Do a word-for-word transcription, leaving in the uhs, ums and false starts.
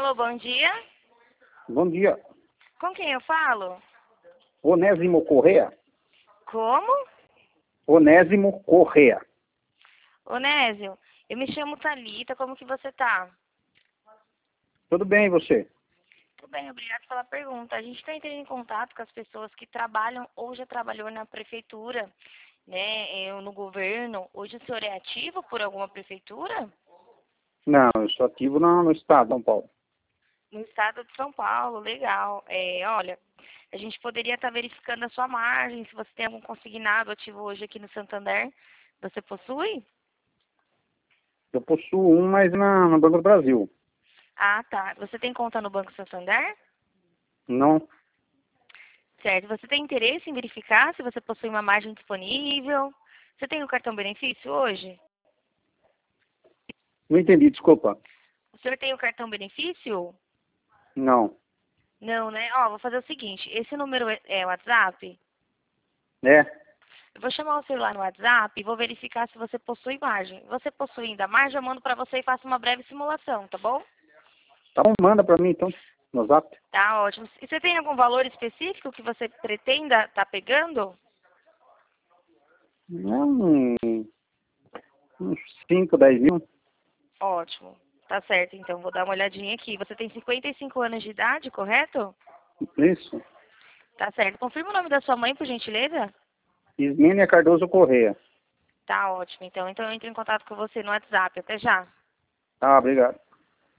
Alô, bom dia. Bom dia. Com quem eu falo? Onésimo Correa? Como? Onésimo Correa. Onésio, eu me chamo Thalita, como que você tá? Tudo bem, e você? Tudo bem, obrigado pela pergunta. A gente está entrando em contato com as pessoas que trabalham ou já trabalhou na prefeitura, né, eu, no governo. Hoje o senhor é ativo por alguma prefeitura? Não, eu sou ativo no, no estado de São Paulo. No estado de São Paulo, legal. É, olha, a gente poderia estar verificando a sua margem, se você tem algum consignado ativo hoje aqui no Santander. Você possui? Eu possuo um, mas na, no Banco do Brasil. Ah, tá. Você tem conta no Banco Santander? Não, Certo. Você tem interesse em verificar se você possui uma margem disponível? Você tem o cartão benefício hoje? não entendi, desculpa. O senhor tem o cartão benefício? Não. Não, né? Ó, vou fazer o seguinte. Esse número é é o WhatsApp? É? Eu vou chamar o celular no WhatsApp e vou verificar se você possui margem. Você possuindo a margem, eu mando para você e faço uma breve simulação, tá bom? Tá bom, manda pra mim então, no zap. Tá ótimo. E você tem algum valor específico que você pretenda estar pegando? É um, uns cinco, dez mil. Ótimo. Tá certo, então vou dar uma olhadinha aqui. Você tem cinquenta e cinco anos de idade, correto? Isso. Tá certo. Confirma o nome da sua mãe, por gentileza? Ismênia Cardoso Correa. Tá ótimo, então. Então eu entro em contato com você no WhatsApp. Até já. Ah, obrigado.